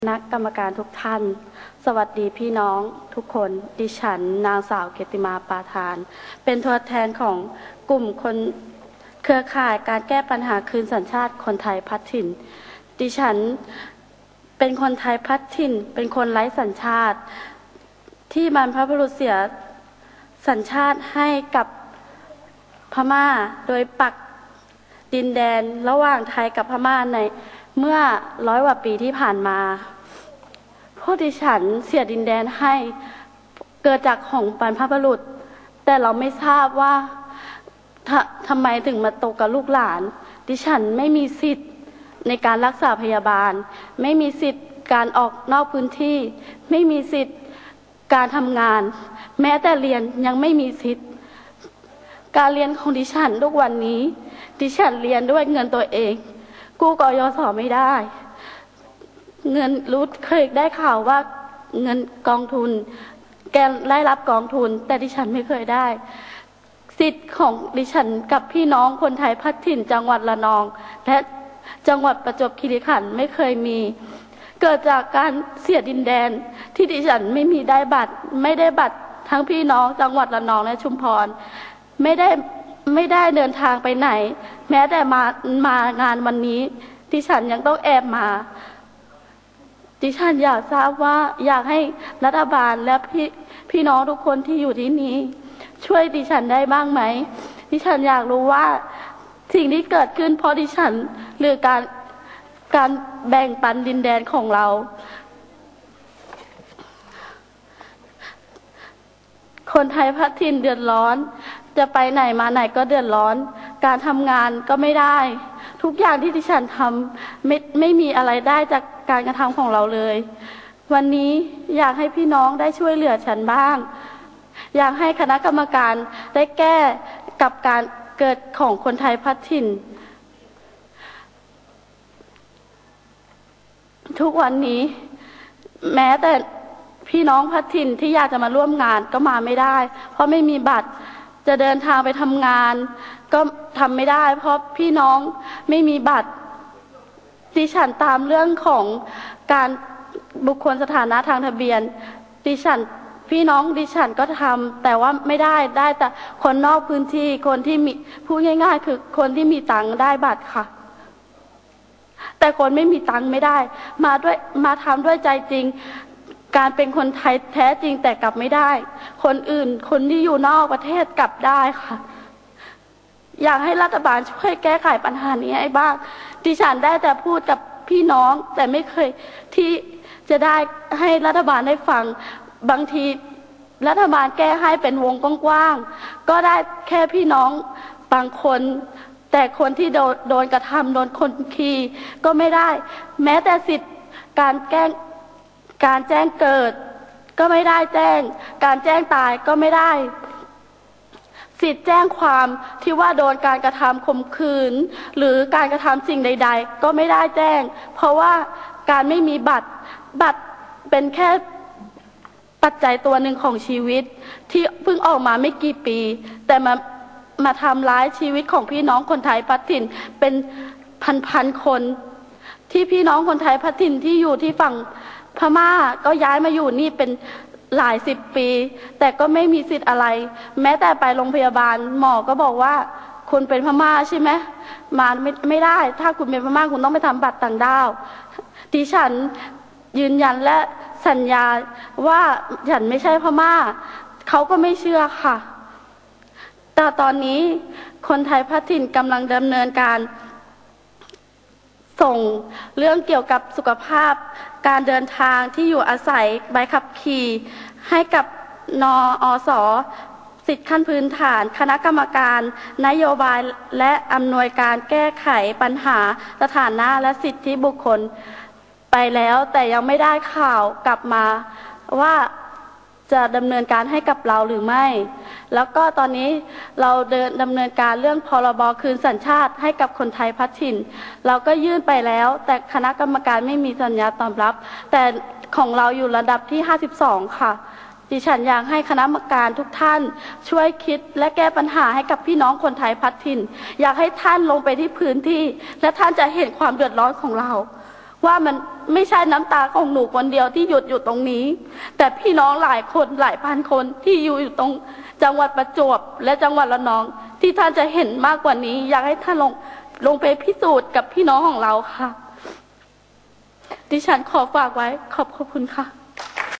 คณะกรรมการทุกท่านสวัสดีพี่น้องทุกคนดิฉันนางสาวเกติมาปาทานเป็นตัวแทนของกลุ่มคนเครือข่ายการแก้ปัญหาคืนสัญชาติคนไทยพัดถิ่นดิฉันเป็นคนไทยพัดถิ่นเป็นคนไร้สัญชาติที่บรรพบุรุษเสียสัญชาติให้กับพม่าโดยปักดินแดนระหว่างไทยกับพม่าในเมื่อ100 กว่าปีที่ผ่านมาพวกดิฉันเสียดินแดนให้เกิดจากของบรรพบุรุษแต่เราไม่ทราบว่าทำไมถึงมาตกกับลูกหลานดิฉันไม่มีสิทธิ์ในการรักษาพยาบาลไม่มีสิทธิ์การออกนอกพื้นที่ไม่มีสิทธิ์การทำงานแม้แต่เรียนยังไม่มีสิทธิ์การเรียนของดิฉันทุกวันนี้ดิฉันเรียนด้วยเงินตัวเองกู้กยศไม่ได้เงินรู้เคยได้ข่าวว่าเงินกองทุนแกได้รับกองทุนแต่ดิฉันไม่เคยได้สิทธิ์ของดิฉันกับพี่น้องคนไทยพัดถิ่นจังหวัดระนองและจังหวัดประจวบคีรีขันธ์ไม่เคยมีเกิดจากการเสียดินแดนที่ดิฉันไม่ได้บัตรทั้งพี่น้องจังหวัดระนองและชุมพรไม่ได้เดินทางไปไหนแม้แต่มางานวันนี้ดิฉันยังต้องแอบมาดิฉันอยากทราบว่าอยากให้รัฐบาลและพี่น้องทุกคนที่อยู่ที่นี้ช่วยดิฉันได้บ้างไหมดิฉันอยากรู้ว่าสิ่งที่เกิดขึ้นเพราะดิฉันหรือการแบ่งปันดินแดนของเราคนไทยพัดถิ่นเดือดร้อนจะไปไหนมาไหนก็เดือดร้อนการทำงานก็ไม่ได้ทุกอย่างที่ดิฉันทำไม่มีอะไรได้จากการกระทำของเราเลยวันนี้อยากให้พี่น้องได้ช่วยเหลือฉันบ้างอยากให้คณะกรรมการได้แก้กับการเกิดของคนไทยพัดถิ่นทุกวันนี้แม้แต่พี่น้องพัดถิ่นที่อยากจะมาร่วมงานก็มาไม่ได้เพราะไม่มีบัตรจะเดินทางไปทำงานก็ทำไม่ได้เพราะพี่น้องไม่มีบัตรดิฉันตามเรื่องของการบุคคลสถานะทางทะเบียนพี่น้องดิฉันก็ทำแต่ว่าไม่ได้แต่คนนอกพื้นที่คนที่มีพูดง่ายๆคือคนที่มีตังค์ได้บัตรค่ะแต่คนไม่มีตังค์ไม่ได้มาทำด้วยใจจริงการเป็นคนไทยแท้จริงแต่กลับไม่ได้คนอื่นคนที่อยู่นอกประเทศกลับได้ค่ะอยากให้รัฐบาลช่วยแก้ไขปัญหานี้ให้บ้างดิฉันได้แต่พูดกับพี่น้องแต่ไม่เคยที่จะได้ให้รัฐบาลได้ฟังบางทีรัฐบาลแก้ให้เป็นวงกว้างๆก็ได้แค่พี่น้องบางคนแต่คนที่โดนกระทำโดนคนขี่ก็ไม่ได้แม้แต่สิทธิ์การแจ้งเกิดก็ไม่ได้การแจ้งตายก็ไม่ได้สิทธิ์แจ้งความที่ว่าโดนการกระทำข่มขืนหรือการกระทำสิ่งใดๆก็ไม่ได้แจ้งเพราะว่าการไม่มีบัตรเป็นแค่ปัจจัยตัวหนึ่งของชีวิตที่เพิ่งออกมาไม่กี่ปีแต่มาทำร้ายชีวิตของพี่น้องคนไทยพัดถิ่นเป็นพันคนที่พี่น้องคนไทยพัดถิ่นที่อยู่ที่ฝั่งพม่าก็ย้ายมาอยู่นี่เป็นหลาย10 ปีแต่ก็ไม่มีสิทธิ์อะไรแม้แต่ไปโรงพยาบาลหมอก็บอกว่าคุณเป็นพม่าใช่ไหมมาไม่ได้ถ้าคุณเป็นพม่าคุณต้องไปทำบัตรต่างด้าวดิฉันยืนยันและสัญญาว่าฉันไม่ใช่พม่าเขาก็ไม่เชื่อค่ะแต่ตอนนี้คนไทยพัดถิ่นกำลังดำเนินการส่งเรื่องเกี่ยวกับสุขภาพการเดินทางที่อยู่อาศัยใบขับขี่ให้กับนอส.สิทธิขั้นพื้นฐานคณะกรรมการนโยบายและอำนวยการแก้ไขปัญหาสถานะและสิทธิบุคคลไปแล้วแต่ยังไม่ได้ข่าวกลับมาว่าจะดำเนินการให้กับเราหรือไม่แล้วก็ตอนนี้เราดำเนินการเรื่องพรบคืนสัญชาติให้กับคนไทยพัดถิ่นเราก็ยื่นไปแล้วแต่คณะกรรมการไม่มีสัญญาตอบรับแต่ของเราอยู่ระดับที่52ค่ะดิฉันอยากให้คณะกรรมการทุกท่านช่วยคิดและแก้ปัญหาให้กับพี่น้องคนไทยพัดถิ่นอยากให้ท่านลงไปที่พื้นที่และท่านจะเห็นความเดือดร้อนของเราว่ามันไม่ใช่น้ำตาของหนูคนเดียวที่หยุดอยู่ตรงนี้แต่พี่น้องหลายคนหลายพันคนที่อยู่ตรงจังหวัดประจวบและจังหวัดระนองที่ท่านจะเห็นมากกว่านี้อยากให้ท่านลงไปพิสูจน์กับพี่น้องของเราค่ะดิฉันขอฝากไว้ขอบคุณค่ะ